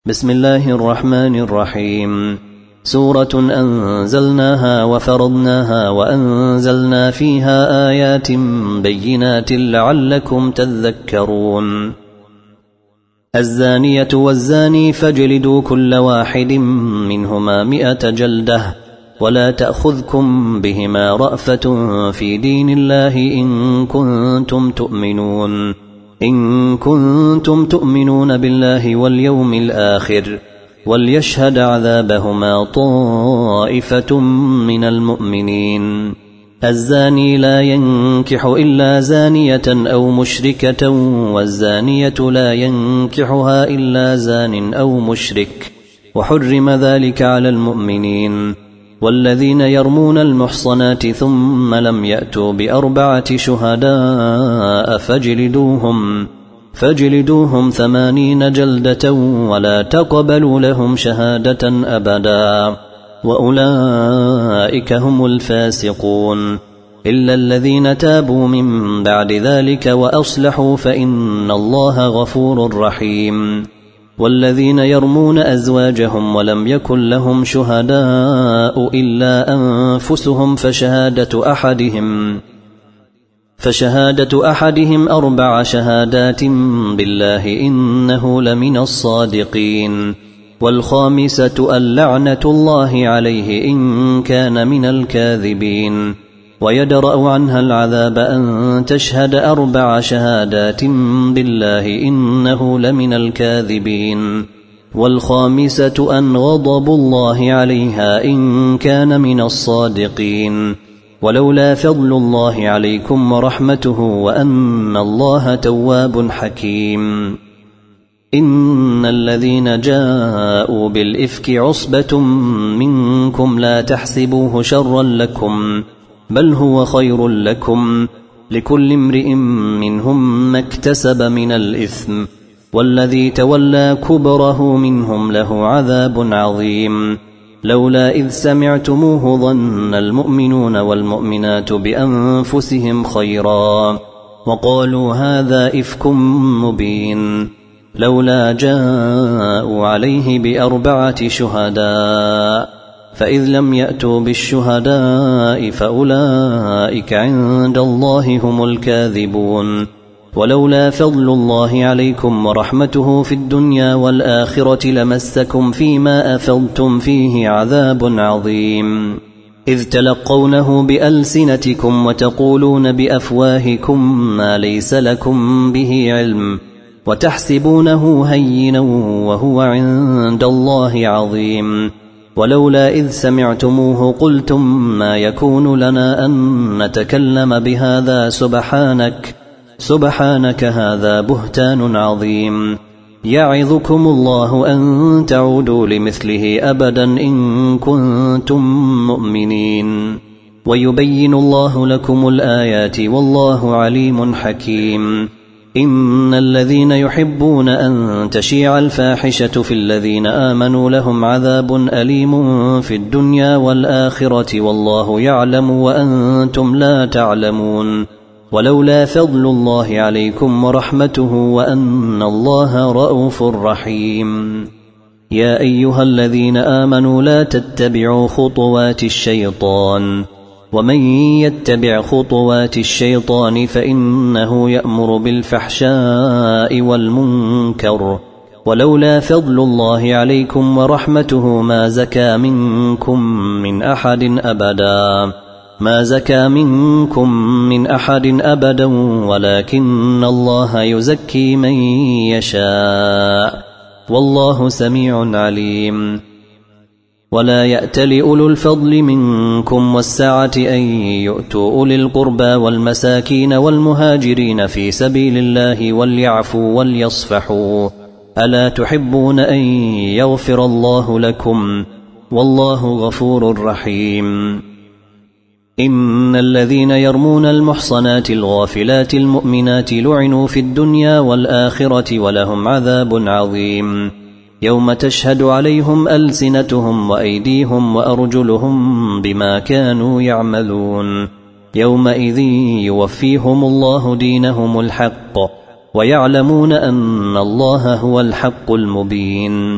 بسم الله الرحمن الرحيم. سورة أنزلناها وفرضناها وأنزلنا فيها آيات بينات لعلكم تذكرون. الزانية والزاني فاجلدوا كل واحد منهما 100 جلدة ولا تأخذكم بهما رأفة في دين الله إن كنتم تؤمنون بالله واليوم الآخر وليشهد عذابهما طائفة من المؤمنين. الزاني لا ينكح إلا زانية أو مشركة والزانية لا ينكحها إلا زان أو مشرك وحرم ذلك على المؤمنين. والذين يرمون المحصنات ثم لم يأتوا ب4 شهداء فاجلدوهم 80 جلدة ولا تقبلوا لهم شهادة أبدا وأولئك هم الفاسقون. إلا الذين تابوا من بعد ذلك وأصلحوا فإن الله غفور رحيم. والذين يرمون أزواجهم ولم يكن لهم شهداء إلا أنفسهم فشهادة أحدهم 4 شهادات بالله إنه لمن الصادقين. والخامسة اللعنة الله عليه إن كان من الكاذبين. ويدرأ عنها العذاب أن تشهد 4 شهادات بالله إنه لمن الكاذبين. والخامسة أن غضب الله عليها إن كان من الصادقين. ولولا فضل الله عليكم ورحمته وأن الله تواب حكيم. إن الذين جاءوا بالإفك عصبة منكم لا تحسبوه شرا لكم بل هو خير لكم لكل امرئ منهم ما اكتسب من الإثم والذي تولى كبره منهم له عذاب عظيم. لولا إذ سمعتموه ظن المؤمنون والمؤمنات بأنفسهم خيرا وقالوا هذا إفك مبين. لولا جاءوا عليه ب4 شهداء فإذ لم يأتوا بالشهداء فأولئك عند الله هم الكاذبون. ولولا فضل الله عليكم ورحمته في الدنيا والآخرة لمسكم فيما أفضتم فيه عذاب عظيم. إذ تلقونه بألسنتكم وتقولون بأفواهكم ما ليس لكم به علم وتحسبونه هينا وهو عند الله عظيم. ولولا إذ سمعتموه قلتم ما يكون لنا أن نتكلم بهذا سبحانك هذا بهتان عظيم. يعظكم الله أن تعودوا لمثله أبدا إن كنتم مؤمنين. ويبين الله لكم الآيات والله عليم حكيم. إن الذين يحبون أن تشيع الفاحشة في الذين آمنوا لهم عذاب أليم في الدنيا والآخرة والله يعلم وأنتم لا تعلمون. ولولا فضل الله عليكم ورحمته وأن الله رؤوف رحيم. يا أيها الذين آمنوا لا تتبعوا خطوات الشيطان ومن يتبع خطوات الشيطان فإنه يأمر بالفحشاء والمنكر. ولولا فضل الله عليكم ورحمته ما زكى منكم من أحد أبدا ولكن الله يزكي من يشاء والله سميع عليم. ولا يأتل أولو الفضل منكم والسعة أن يؤتوا أولي القربى والمساكين والمهاجرين في سبيل الله وليعفوا وليصفحوا ألا تحبون أن يغفر الله لكم والله غفور رحيم. إن الذين يرمون المحصنات الغافلات المؤمنات لعنوا في الدنيا والآخرة ولهم عذاب عظيم. يوم تشهد عليهم ألسنتهم وأيديهم وأرجلهم بما كانوا يعملون. يومئذ يوفيهم الله دينهم الحق ويعلمون أن الله هو الحق المبين.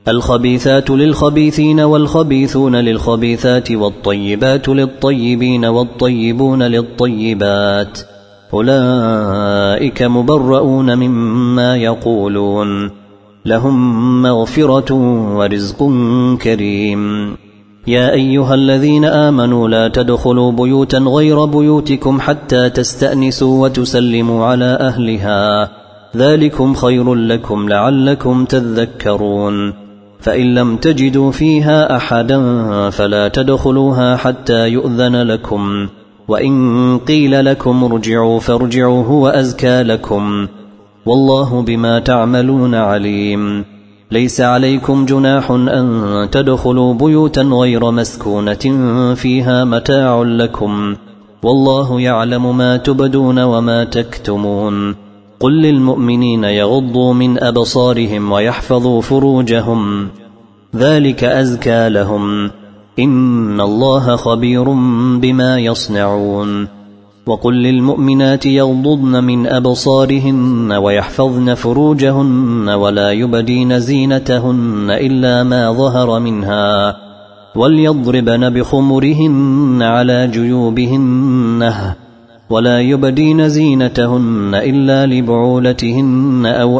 الخبيثات للخبيثين والخبيثون للخبيثات والطيبات للطيبين والطيبون للطيبات أولئك مبرؤون مما يقولون لهم مغفرة ورزق كريم. يا أيها الذين آمنوا لا تدخلوا بيوتا غير بيوتكم حتى تستأنسوا وتسلموا على أهلها ذلكم خير لكم لعلكم تذكرون. فإن لم تجدوا فيها أحدا فلا تدخلوها حتى يؤذن لكم وإن قيل لكم ارجعوا فارجعوا هو أزكى لكم والله بما تعملون عليم. ليس عليكم جناح أن تدخلوا بيوتا غير مسكونة فيها متاع لكم والله يعلم ما تبدون وما تكتمون. قل للمؤمنين يغضوا من أبصارهم ويحفظوا فروجهم ذلك أزكى لهم إن الله خبير بما يصنعون. وقل للمؤمنات يغضضن من أبصارهن ويحفظن فروجهن ولا يبدين زينتهن إلا ما ظهر منها وليضربن بخمرهن على جيوبهن ولا يبدين زينتهن إلا لبعولتهن أو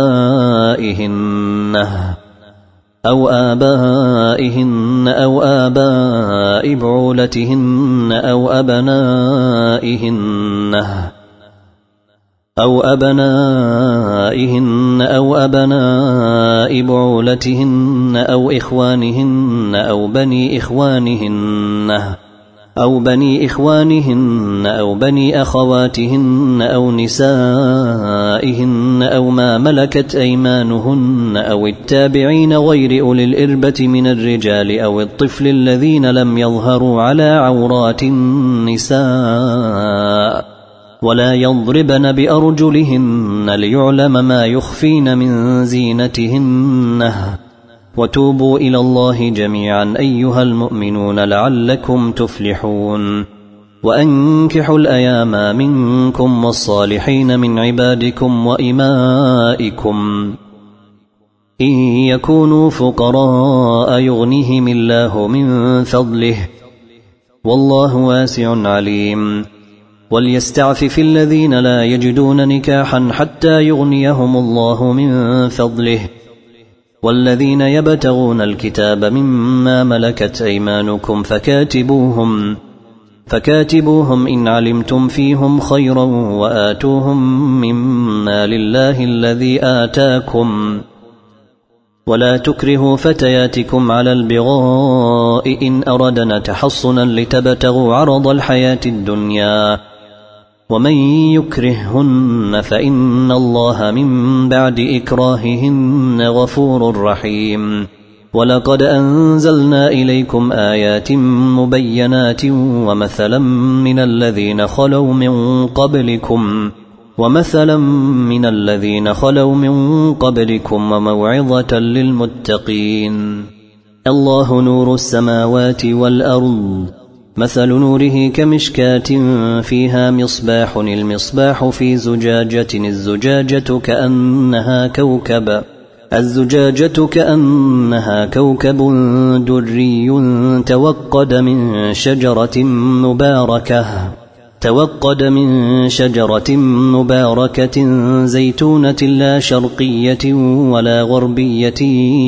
آبائهن أو آباء بعولتهن أو أبنائهن أو أبناء بعولتهن أو إخوانهن أو بني إخوانهن أو بني أخواتهن أو نسائهن أو ما ملكت أيمانهن أو التابعين غير أولي الإربة من الرجال أو الطفل الذين لم يظهروا على عورات النساء ولا يضربن بأرجلهن ليعلم ما يخفين من زينتهن وتوبوا إلى الله جميعا أيها المؤمنون لعلكم تفلحون. وأنكحوا الأيام منكم والصالحين من عبادكم وإمائكم إن يكونوا فقراء يغنيهم الله من فضله والله واسع عليم. وليستعفف الذين لا يجدون نكاحا حتى يغنيهم الله من فضله والذين يبتغون الكتاب مما ملكت أيمانكم فكاتبوهم إن علمتم فيهم خيرا وآتوهم مما لله الذي آتاكم ولا تكرهوا فتياتكم على البغاء إن أردنا تحصنا لتبتغوا عرض الحياة الدنيا ومن يكرههن فإن الله من بعد إكراههن غفور رحيم. ولقد أنزلنا إليكم آيات مبينات ومثلا من الذين خلوا من قبلكم وموعظة للمتقين. الله نور السماوات والأرض مثل نوره كمشكاة فيها مصباح المصباح في زجاجة الزجاجة كأنها كوكب دري توقد من شجرة مباركة زيتونة لا شرقية ولا غربية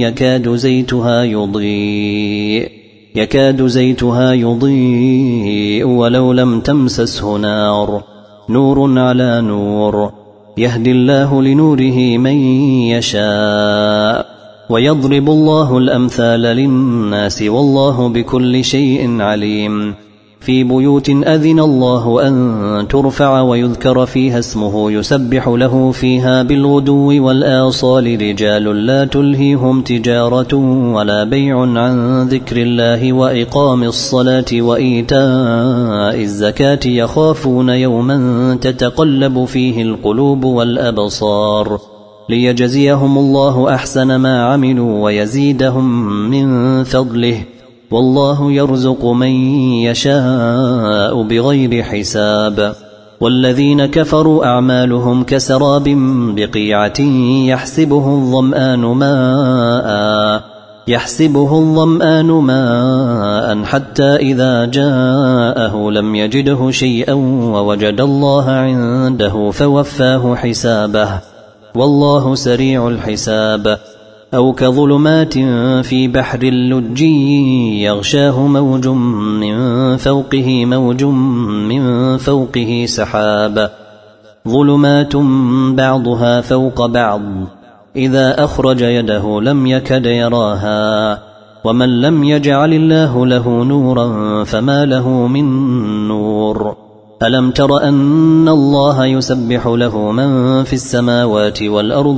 يكاد زيتها يضيء ولو لم تمسسه نار نور على نور يهدي الله لنوره من يشاء ويضرب الله الأمثال للناس والله بكل شيء عليم. في بيوت أذن الله أن ترفع ويذكر فيها اسمه يسبح له فيها بالغدو والآصال رجال لا تلهيهم تجارة ولا بيع عن ذكر الله وإقام الصلاة وإيتاء الزكاة يخافون يوما تتقلب فيه القلوب والأبصار ليجزيهم الله أحسن ما عملوا ويزيدهم من فضله والله يرزق من يشاء بغير حساب. والذين كفروا أعمالهم كسراب بقيعة يحسبه الظمآن ماء يحسبه الظمآن ماء حتى إذا جاءه لم يجده شيئا ووجد الله عنده فوفاه حسابه والله سريع الحساب. أو كظلمات في بحر اللجي يغشاه موج من فوقه موج من فوقه سحاب ظلمات بعضها فوق بعض إذا أخرج يده لم يكد يراها ومن لم يجعل الله له نورا فما له من نور. ألم تر أن الله يسبح له من في السماوات والأرض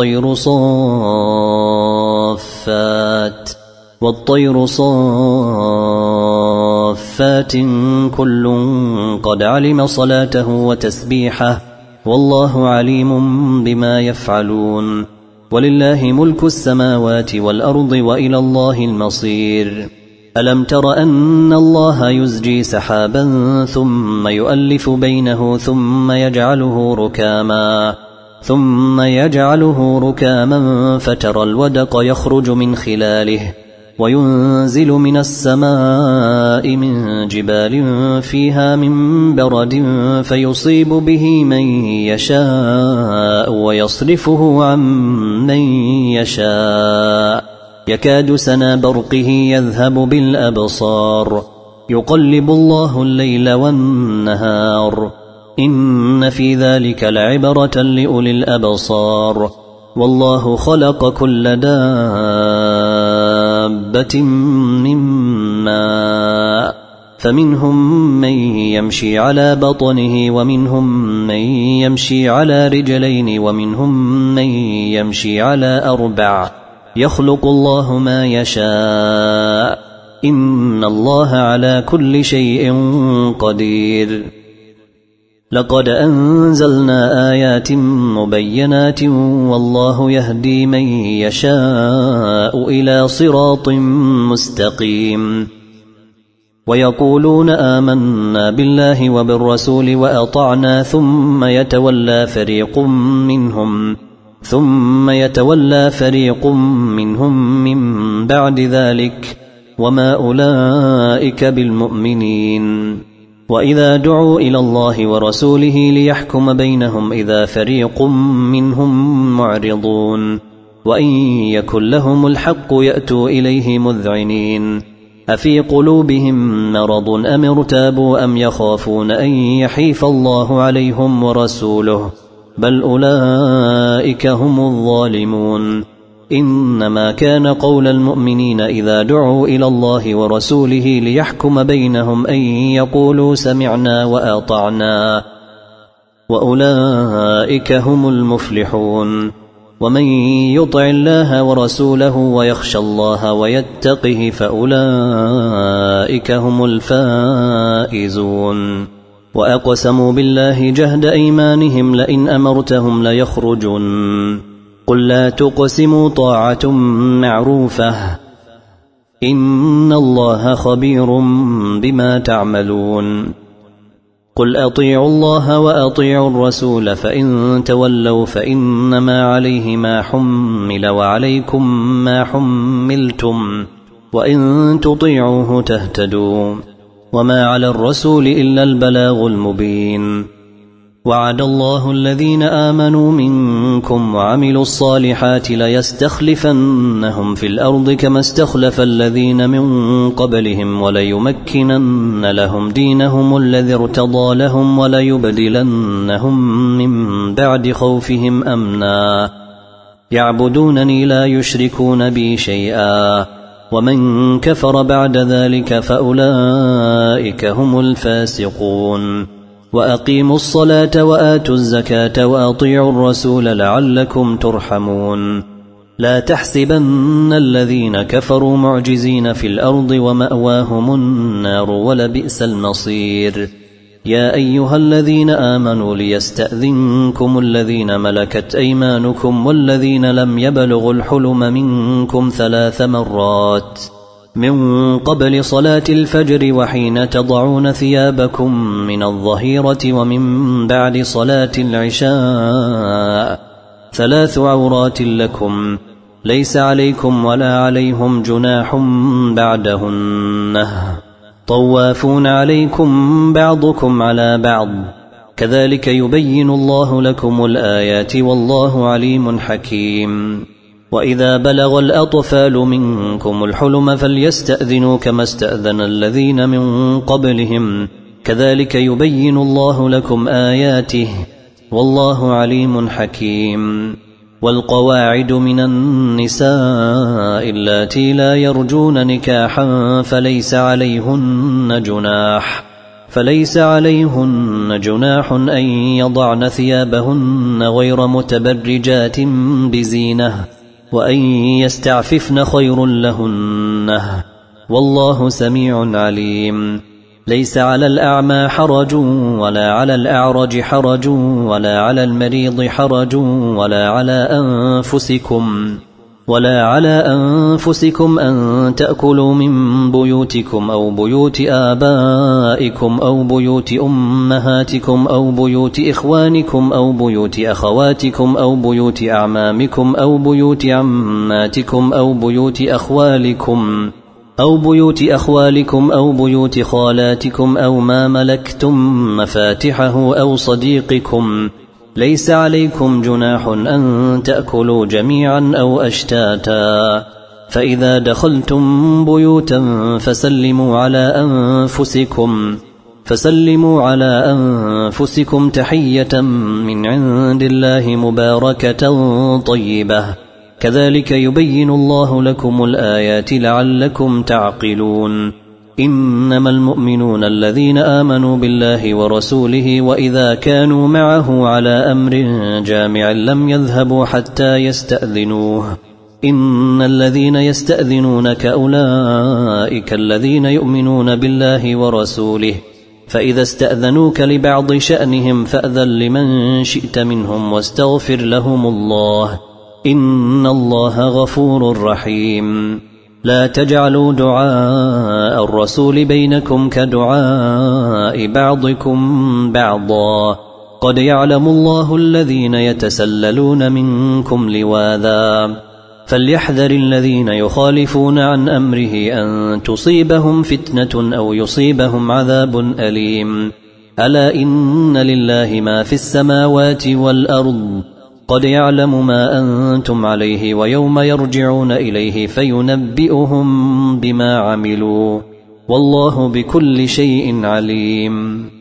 والطير صافات كل قد علم صلاته وتسبيحه والله عليم بما يفعلون. ولله ملك السماوات والأرض وإلى الله المصير. ألم تر أن الله يزجي سحابا ثم يؤلف بينه ثم يجعله ركاما فترى الودق يخرج من خلاله وينزل من السماء من جبال فيها من برد فيصيب به من يشاء ويصرفه عن من يشاء يكاد سنا برقه يذهب بالأبصار يقلب الله الليل والنهار إن في ذلك لعبرة لأولي الأبصار. والله خلق كل دابة من ماء فمنهم من يمشي على بطنه ومنهم من يمشي على رجلين ومنهم من يمشي على 4 يخلق الله ما يشاء إن الله على كل شيء قدير. لقد أنزلنا آيات مبينات والله يهدي من يشاء إلى صراط مستقيم. ويقولون آمنا بالله وبالرسول وأطعنا ثم يتولى فريق منهم من بعد ذلك وما أولئك بالمؤمنين. وإذا دعوا إلى الله ورسوله ليحكم بينهم إذا فريق منهم معرضون وإن يكن لهم الحق يأتوا إليه مذعنين. أفي قلوبهم مرض أم ارتابوا أم يخافون أن يحيف الله عليهم ورسوله بل أولئك هم الظالمون. إنما كان قول المؤمنين إذا دعوا إلى الله ورسوله ليحكم بينهم أن يقولوا سمعنا وأطعنا وأولئك هم المفلحون. ومن يطع الله ورسوله ويخشى الله ويتقه فأولئك هم الفائزون. وأقسموا بالله جهد أيمانهم لئن أمرتهم ليخرجون قل لا تقسموا طاعة معروفة إن الله خبير بما تعملون. قل أطيعوا الله وأطيعوا الرسول فإن تولوا فإنما عليه ما حمل وعليكم ما حملتم وإن تطيعوه تهتدوا وما على الرسول إلا البلاغ المبين. وعد الله الذين آمنوا منكم وعملوا الصالحات ليستخلفنهم في الأرض كما استخلف الذين من قبلهم وليمكنن لهم دينهم الذي ارتضى لهم وليبدلنهم من بعد خوفهم أمنا يعبدونني لا يشركون بي شيئا ومن كفر بعد ذلك فأولئك هم الفاسقون. وأقيموا الصلاة وآتوا الزكاة وأطيعوا الرسول لعلكم ترحمون. لا تحسبن الذين كفروا معجزين في الأرض ومأواهم النار ولبئس المصير. يا أيها الذين آمنوا ليستأذنكم الذين ملكت أيمانكم والذين لم يبلغوا الحلم منكم 3 مرات من قبل صلاة الفجر وحين تضعون ثيابكم من الظهيرة ومن بعد صلاة العشاء 3 عورات لكم ليس عليكم ولا عليهم جناح بعدهن طوافون عليكم بعضكم على بعض كذلك يبين الله لكم الآيات والله عليم حكيم وإذا بلغ الأطفال منكم الحلم فليستأذنوا كما استأذن الذين من قبلهم كذلك يبين الله لكم آياته والله عليم حكيم والقواعد من النساء اللاتي لا يرجون نكاحا فليس عليهن جناح أن يضعن ثيابهن غير متبرجات بزينة وأن يستعففن خير لهن والله سميع عليم ليس على الأعمى حرج ولا على الأعرج حرج ولا على المريض حرج ولا على أنفسكم أن تأكلوا من بيوتكم أو بيوت آبائكم أو بيوت أمهاتكم أو بيوت إخوانكم أو بيوت أخواتكم أو بيوت أعمامكم أو بيوت عماتكم أو بيوت أخوالكم أو بيوت خالاتكم أو ما ملكتم مفاتحه أو صديقكم ليس عليكم جناح أن تأكلوا جميعا أو أشتاتا فإذا دخلتم بيوتا فسلموا على أنفسكم تحية من عند الله مباركة طيبة كذلك يبين الله لكم الآيات لعلكم تعقلون إنما المؤمنون الذين آمنوا بالله ورسوله وإذا كانوا معه على أمر جامع لم يذهبوا حتى يستأذنوه إن الذين يستأذنونك أولئك الذين يؤمنون بالله ورسوله فإذا استأذنوك لبعض شأنهم فأذن لمن شئت منهم واستغفر لهم الله إن الله غفور رحيم لا تجعلوا دعاء الرسول بينكم كدعاء بعضكم بعضا قد يعلم الله الذين يتسللون منكم لواذا فليحذر الذين يخالفون عن أمره أن تصيبهم فتنة أو يصيبهم عذاب أليم ألا إن لله ما في السماوات والأرض قد يعلم ما أنتم عليه ويوم يرجعون إليه فينبئهم بما عملوا والله بكل شيء عليم